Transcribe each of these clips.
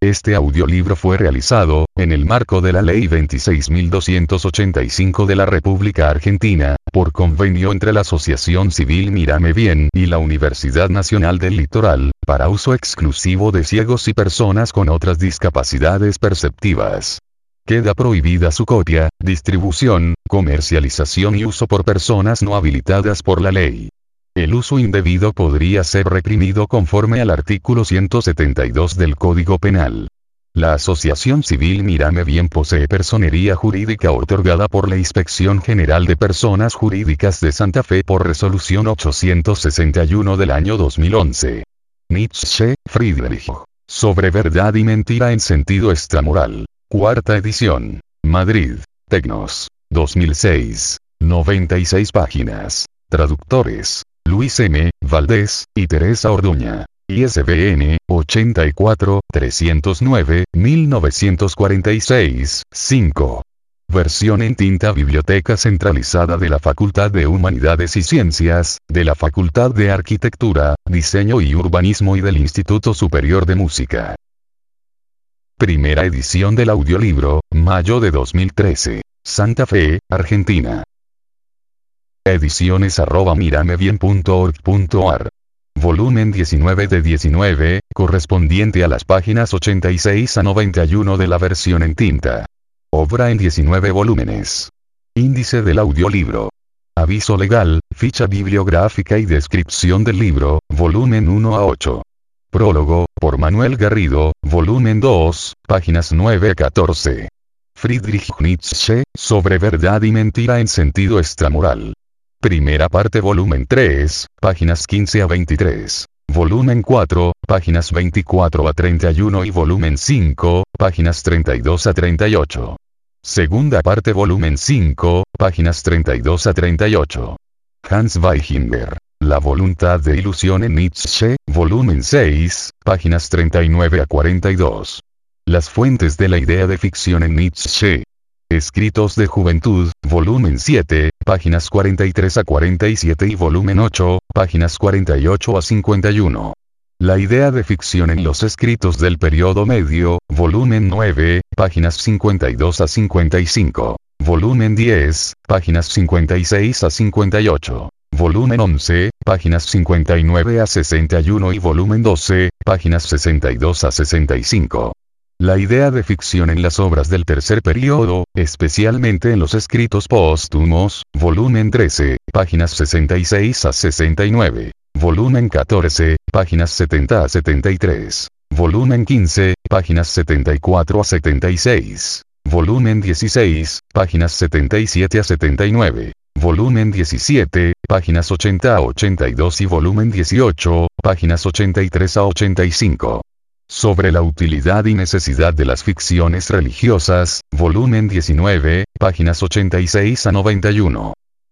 Este audiolibro fue realizado, en el marco de la Ley 26.285 de la República Argentina, por convenio entre la Asociación Civil Mírame Bien y la Universidad Nacional del Litoral, para uso exclusivo de ciegos y personas con otras discapacidades perceptivas. Queda prohibida su copia, distribución, comercialización y uso por personas no habilitadas por la ley. El uso indebido podría ser reprimido conforme al artículo 172 del Código Penal. La Asociación Civil Mírame Bien posee personería jurídica otorgada por la Inspección General de Personas Jurídicas de Santa Fe por resolución 861 del año 2011. Nietzsche, Friedrich. Sobre verdad y mentira en sentido extramoral. Cuarta edición. Madrid. Tecnos. 2006. 96 páginas. Traductores: Luis M. Valdés y Teresa Orduña. ISBN 84-309-1946-5. Versión en tinta. Biblioteca Centralizada de la Facultad de Humanidades y Ciencias, de la Facultad de Arquitectura, Diseño y Urbanismo y del Instituto Superior de Música. Primera edición del audiolibro, mayo de 2013. Santa Fe, Argentina. Ediciones@miramebien.org.ar. Volumen 19 de 19, correspondiente a las páginas 86 a 91 de la versión en tinta. Obra en 19 volúmenes. Índice del audiolibro. Aviso legal, ficha bibliográfica y descripción del libro, volumen 1 a 8. Prólogo, por Manuel Garrido, volumen 2, páginas 9 a 14. Friedrich Nietzsche, sobre verdad y mentira en sentido extramoral. Primera parte, volumen 3, páginas 15 a 23. Volumen 4, páginas 24 a 31 y volumen 5, páginas 32 a 38. Segunda parte, volumen 5, páginas 32 a 38. Hans Weichinger. La voluntad de ilusión en Nietzsche, volumen 6, páginas 39 a 42. Las fuentes de la idea de ficción en Nietzsche. Escritos de Juventud, volumen 7, páginas 43 a 47 y volumen 8, páginas 48 a 51. La idea de ficción en los escritos del periodo medio, volumen 9, páginas 52 a 55. Volumen 10, páginas 56 a 58. Volumen 11, páginas 59 a 61 y volumen 12, páginas 62 a 65. La idea de ficción en las obras del tercer periodo, especialmente en los escritos póstumos, volumen 13, páginas 66 a 69. Volumen 14, páginas 70 a 73. Volumen 15, páginas 74 a 76. Volumen 16, páginas 77 a 79. Volumen 17, páginas 80 a 82 y volumen 18, páginas 83 a 85. Sobre la utilidad y necesidad de las ficciones religiosas, volumen 19, páginas 86 a 91.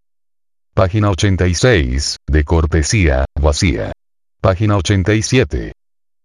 Página 86, de cortesía, vacía. Página 87.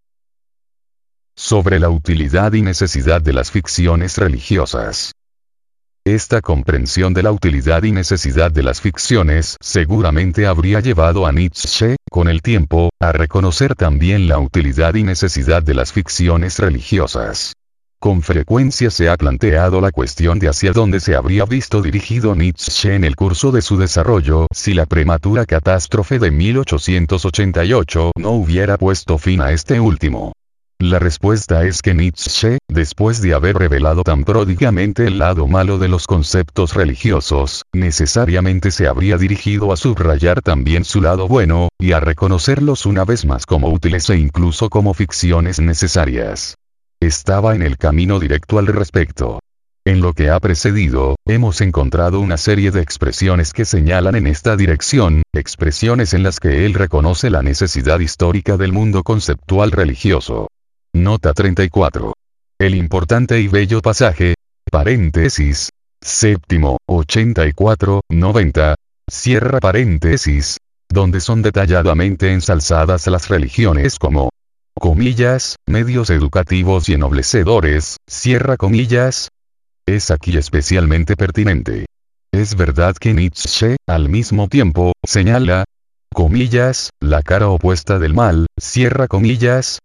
Sobre la utilidad y necesidad de las ficciones religiosas. Esta comprensión de la utilidad y necesidad de las ficciones seguramente habría llevado a Nietzsche, con el tiempo, a reconocer también la utilidad y necesidad de las ficciones religiosas. Con frecuencia se ha planteado la cuestión de hacia dónde se habría visto dirigido Nietzsche en el curso de su desarrollo si la prematura catástrofe de 1888 no hubiera puesto fin a este último. La respuesta es que Nietzsche, después de haber revelado tan pródigamente el lado malo de los conceptos religiosos, necesariamente se habría dirigido a subrayar también su lado bueno, y a reconocerlos una vez más como útiles e incluso como ficciones necesarias. Estaba en el camino directo al respecto. En lo que ha precedido, hemos encontrado una serie de expresiones que señalan en esta dirección, expresiones en las que él reconoce la necesidad histórica del mundo conceptual religioso. Nota 34. El importante y bello pasaje, paréntesis, séptimo, 84, 90, cierra paréntesis, donde son detalladamente ensalzadas las religiones como, comillas, medios educativos y ennoblecedores, cierra comillas, es aquí especialmente pertinente. Es verdad que Nietzsche, al mismo tiempo, señala, comillas, la cara opuesta del mal, cierra comillas,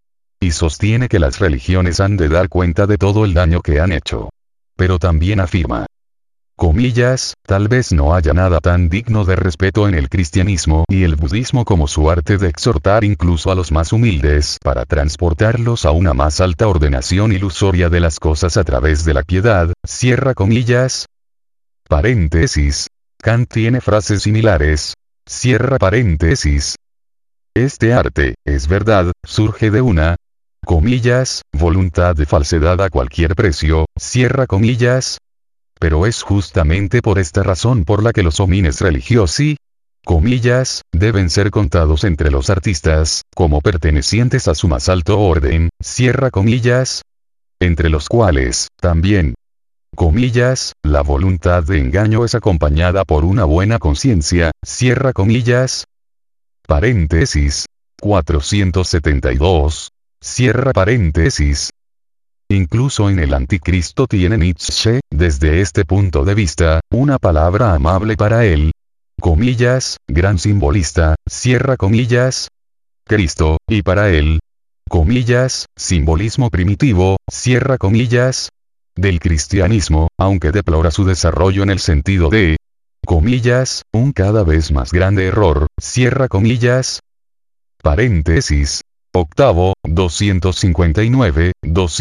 y sostiene que las religiones han de dar cuenta de todo el daño que han hecho. Pero también afirma, comillas, tal vez no haya nada tan digno de respeto en el cristianismo y el budismo como su arte de exhortar incluso a los más humildes para transportarlos a una más alta ordenación ilusoria de las cosas a través de la piedad, cierra comillas. Paréntesis. Kant tiene frases similares. Cierra paréntesis. Este arte, es verdad, surge de una, comillas, voluntad de falsedad a cualquier precio, cierra comillas. Pero es justamente por esta razón por la que los homines religiosi, comillas, deben ser contados entre los artistas, como pertenecientes a su más alto orden, cierra comillas, entre los cuales, también, comillas, la voluntad de engaño es acompañada por una buena conciencia, cierra comillas, paréntesis, 472, cierra paréntesis. Incluso en el Anticristo tiene Nietzsche, desde este punto de vista, una palabra amable para él, comillas, gran simbolista, cierra comillas, Cristo, y para él, comillas, simbolismo primitivo, cierra comillas, del cristianismo, aunque deplora su desarrollo en el sentido de, comillas, un cada vez más grande error, cierra comillas, paréntesis. Octavo, 259,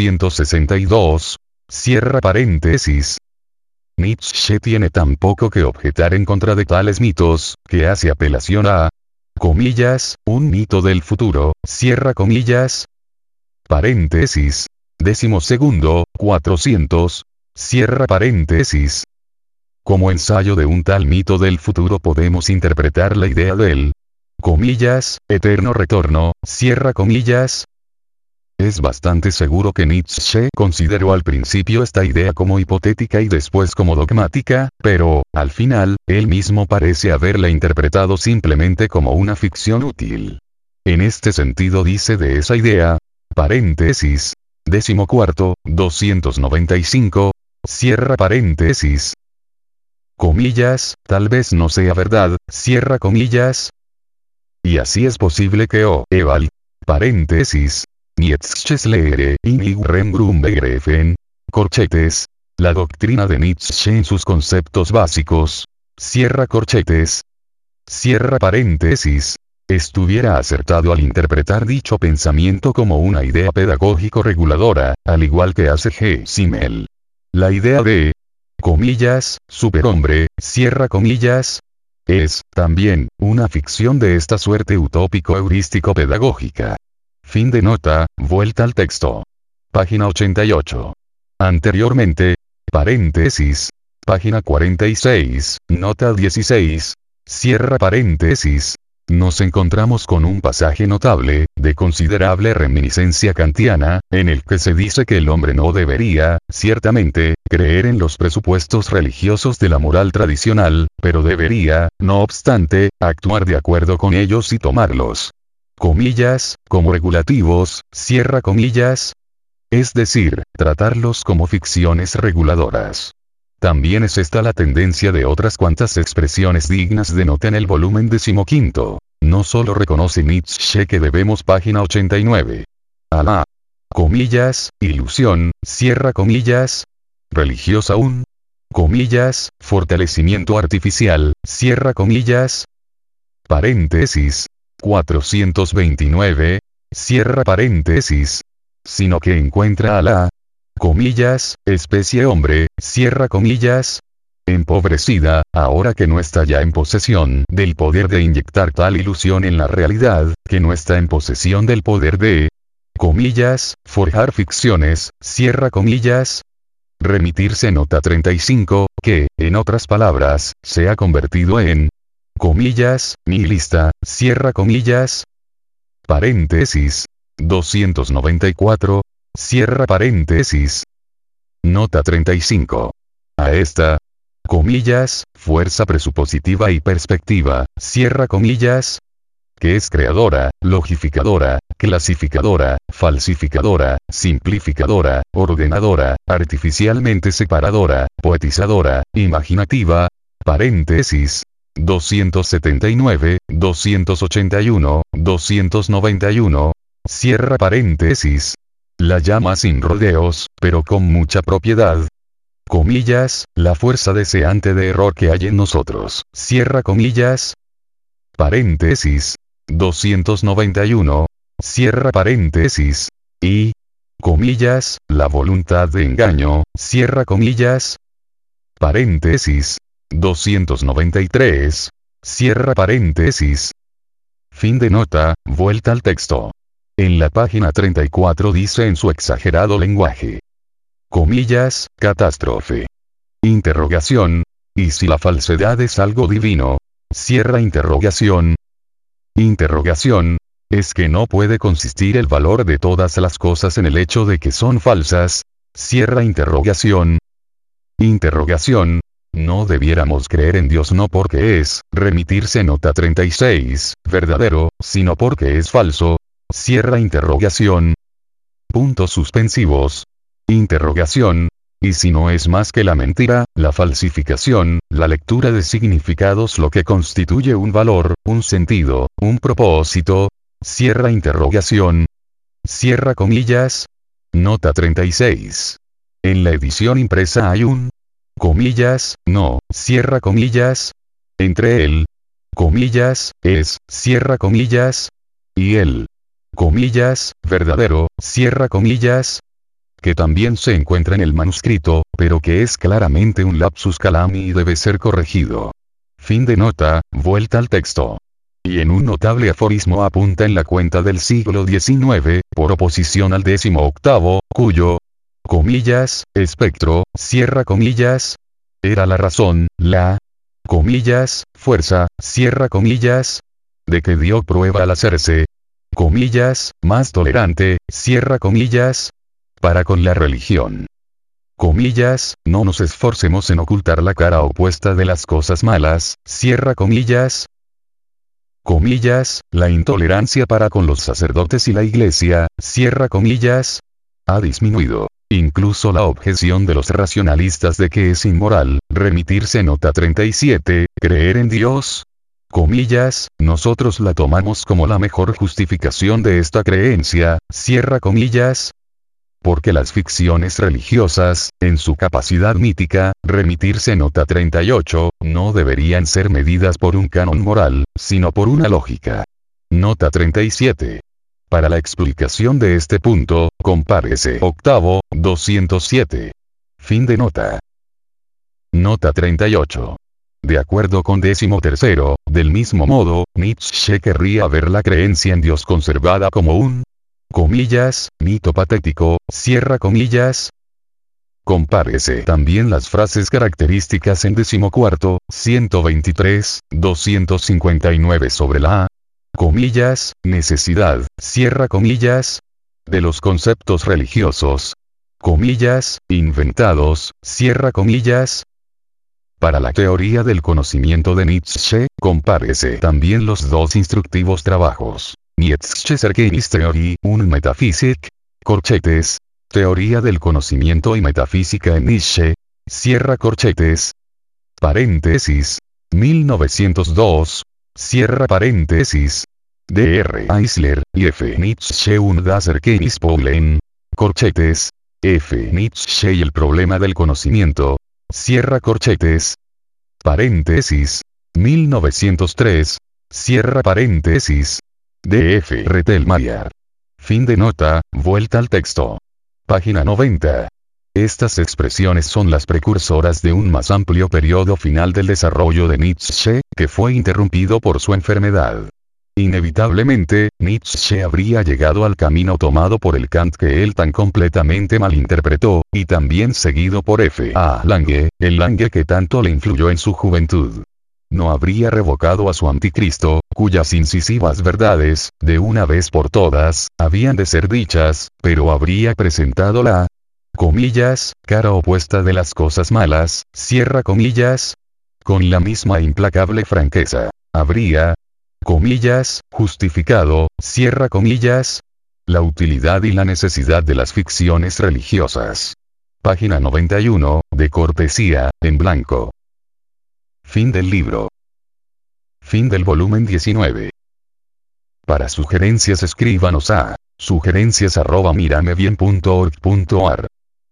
262, cierra paréntesis. Nietzsche tiene tan poco que objetar en contra de tales mitos, que hace apelación a, comillas, un mito del futuro, cierra comillas, paréntesis, 12º, 400, cierra paréntesis. Como ensayo de un tal mito del futuro podemos interpretar la idea del, comillas, eterno retorno, cierra comillas. Es bastante seguro que Nietzsche consideró al principio esta idea como hipotética y después como dogmática, pero, al final, él mismo parece haberla interpretado simplemente como una ficción útil. En este sentido dice de esa idea, paréntesis, 14, 295, cierra paréntesis. Comillas, tal vez no sea verdad, cierra comillas. Y así es posible que Eval, paréntesis, Nietzsches Lehre in ihrem Grundbegriffen, corchetes, la doctrina de Nietzsche en sus conceptos básicos, cierra corchetes, cierra paréntesis, estuviera acertado al interpretar dicho pensamiento como una idea pedagógico reguladora, al igual que hace G. Simmel. La idea de, comillas, superhombre, cierra comillas, es, también, una ficción de esta suerte utópico-heurístico-pedagógica. Fin de nota, vuelta al texto. Página 88. Anteriormente, paréntesis, página 46, nota 16, cierra paréntesis. Nos encontramos con un pasaje notable, de considerable reminiscencia kantiana, en el que se dice que el hombre no debería, ciertamente, creer en los presupuestos religiosos de la moral tradicional, pero debería, no obstante, actuar de acuerdo con ellos y tomarlos, comillas, como regulativos, cierra comillas, es decir, tratarlos como ficciones reguladoras. También es esta la tendencia de otras cuantas expresiones dignas de nota en el volumen 15. No solo reconoce Nietzsche que debemos página 89. A la, comillas, ilusión, cierra comillas, religiosa un, comillas, fortalecimiento artificial, cierra comillas, paréntesis, 429, cierra paréntesis, sino que encuentra a la, comillas, especie hombre, cierra comillas, empobrecida, ahora que no está ya en posesión del poder de inyectar tal ilusión en la realidad, que no está en posesión del poder de, comillas, forjar ficciones, cierra comillas, remitirse nota 35, que, en otras palabras, se ha convertido en, comillas, nihilista, cierra comillas, paréntesis, 294, cierra paréntesis. Nota 35. A esta, comillas, fuerza presupositiva y perspectiva, cierra comillas, que es creadora, logificadora, clasificadora, falsificadora, simplificadora, ordenadora, artificialmente separadora, poetizadora, imaginativa, paréntesis, 279, 281, 291, cierra paréntesis. La llama sin rodeos, pero con mucha propiedad. Comillas, la fuerza deseante de error que hay en nosotros, cierra comillas. Paréntesis. 291. Cierra paréntesis. Y, comillas, la voluntad de engaño, cierra comillas. Paréntesis. 293. Cierra paréntesis. Fin de nota, vuelta al texto. En la página 34 dice en su exagerado lenguaje. Comillas, catástrofe. Interrogación. ¿Y si la falsedad es algo divino? Cierra interrogación. Interrogación. ¿Es que no puede consistir el valor de todas las cosas en el hecho de que son falsas? Cierra interrogación. Interrogación. No debiéramos creer en Dios no porque es, remitirse nota 36, verdadero, sino porque es falso. Cierra interrogación. Puntos suspensivos. Interrogación. ¿Y si no es más que la mentira, la falsificación, la lectura de significados lo que constituye un valor, un sentido, un propósito? Cierra interrogación. Cierra comillas. Nota 36. En la edición impresa hay un comillas, no, cierra comillas. Entre el comillas, es, cierra comillas. Y el comillas, verdadero, cierra comillas. Que también se encuentra en el manuscrito, pero que es claramente un lapsus calami y debe ser corregido. Fin de nota, vuelta al texto. Y en un notable aforismo apunta en la cuenta del siglo XIX, por oposición al 18º, cuyo, comillas, espectro, cierra comillas, era la razón, la, comillas, fuerza, cierra comillas, de que dio prueba al hacerse, comillas, más tolerante, cierra comillas, para con la religión. Comillas, no nos esforcemos en ocultar la cara opuesta de las cosas malas, cierra comillas. Comillas, la intolerancia para con los sacerdotes y la iglesia, cierra comillas, ha disminuido. Incluso la objeción de los racionalistas de que es inmoral, remitirse nota 37, creer en Dios. Comillas, nosotros la tomamos como la mejor justificación de esta creencia, cierra comillas. Porque las ficciones religiosas, en su capacidad mítica, remitirse nota 38, no deberían ser medidas por un canon moral, sino por una lógica. Nota 37. Para la explicación de este punto, compárese octavo, 207. Fin de nota. Nota 38. De acuerdo con 13º, del mismo modo, Nietzsche querría ver la creencia en Dios conservada como un comillas, mito patético, cierra comillas. Compárese también las frases características en 14º, 123, 259 sobre la comillas, necesidad, cierra comillas, de los conceptos religiosos, comillas, inventados, cierra comillas. Para la teoría del conocimiento de Nietzsche, compárese también los dos instructivos trabajos. Nietzsche's Erkenntnistheorie und Metaphysik, corchetes, teoría del conocimiento y metafísica en Nietzsche, cierra corchetes, paréntesis, 1902, cierra paréntesis, Dr. Eisler, y F. Nietzsche und das Erkenntnisproblem, corchetes, F. Nietzsche y el problema del conocimiento, cierra corchetes, paréntesis, 1903, cierra paréntesis, D.F. Rettelmeier. Fin de nota, vuelta al texto. Página 90. Estas expresiones son las precursoras de un más amplio periodo final del desarrollo de Nietzsche, que fue interrumpido por su enfermedad. Inevitablemente, Nietzsche habría llegado al camino tomado por el Kant que él tan completamente malinterpretó, y también seguido por F. A. Lange, el Lange que tanto le influyó en su juventud. No habría revocado a su anticristo, cuyas incisivas verdades, de una vez por todas, habían de ser dichas, pero habría presentado la comillas, cara opuesta de las cosas malas, cierra comillas, con la misma implacable franqueza. Habría, comillas, justificado, cierra comillas, la utilidad y la necesidad de las ficciones religiosas. Página 91, de cortesía, en blanco. Fin del libro. Fin del volumen 19. Para sugerencias escríbanos a Sugerencias @miramebien.org.ar